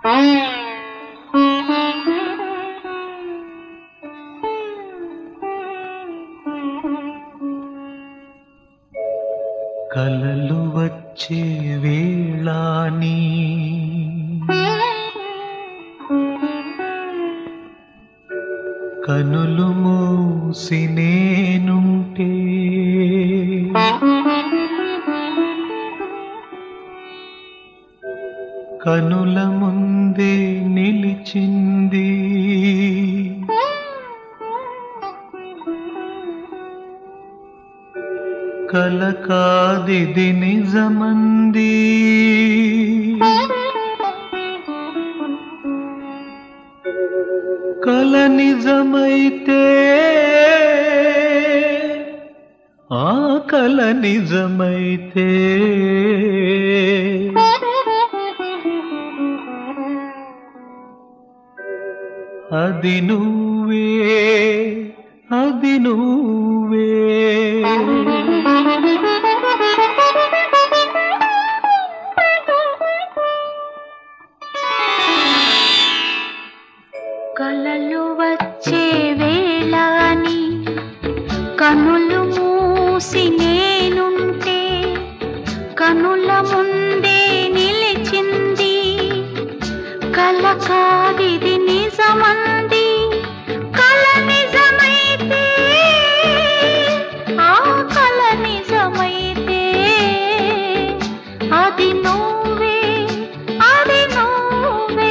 కలలు వచ్చే వేళాని కనులు మూసి నేనుంటే కనుల ముందే నిలిచింది కల కాదిది నిజమంది కల నిజమైతే ఆ కల నిజమైతే అది నువ్వే అది నువ్వే కలలు వచ్చే వేళని కనులు మూసి నేనుంటే కనుల ముందే నిలిచింది కల కాదిది నిజమంది కల నిజమైతే ఆ కల నిజమైతే అది నువ్వే అది నువ్వే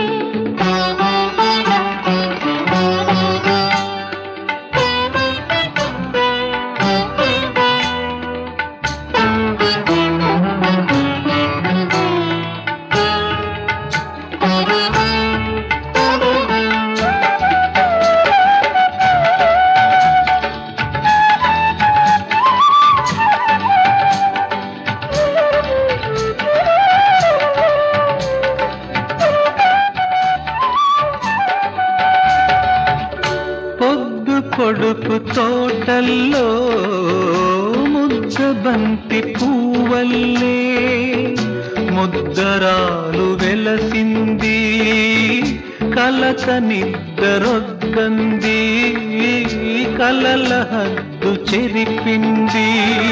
పొడుపు తోటల్లో ముద్దబంతి పూవల్లే ముద్దరాలు వెలసింది కలక నిద్దరొద్దంది కలల హద్దు చెరిపింది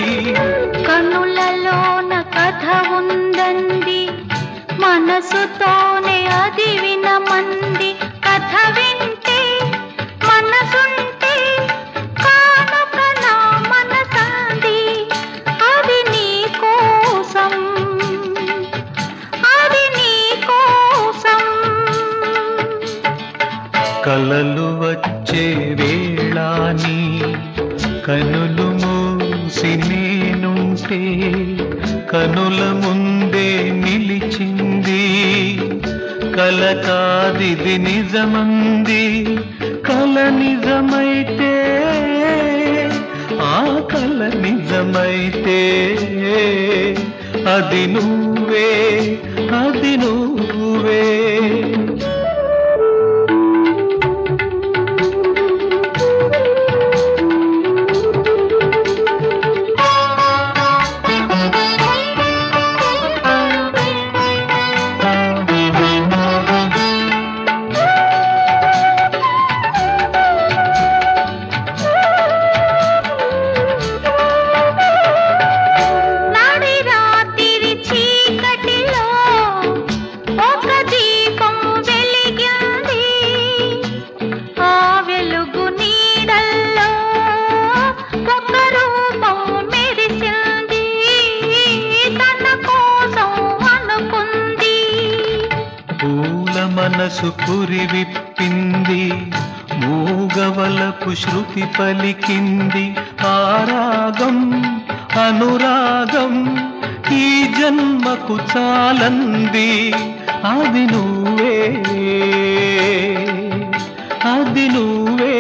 కనులలోన కథ ఉందండి మనసుతోనే అది వినమంది కథ వింటే మనసుంటే కానుక నా మనసంది అది నీ కోసం అది నీ కోసం కలలు వచ్చే వేళాని కనులు మూసి నేనుంటే కనుల ముందే నిలిచింది కల కాదిది నిజమంది కల నిజమైతే ఆ కల నిజమైతే అది నువ్వే అది నువ్వే మనసు పురి విప్పింది మూగవలపు శృతి పలికింది ఆరాగం అనురాగం ఈ జన్మకు చాలంది అది నువ్వే అది నువ్వే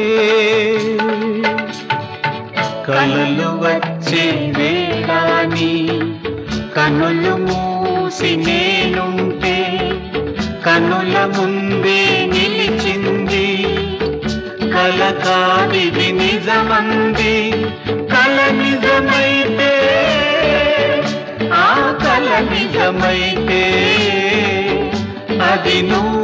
కలలు వచ్చే వేళాని కనులు మూసి నేనుంటే కనుల ముందే నిలిచింది కల కాదిది నిజమంది కల నిజమైతే ఆ కల నిజమైతే అది నువ్వు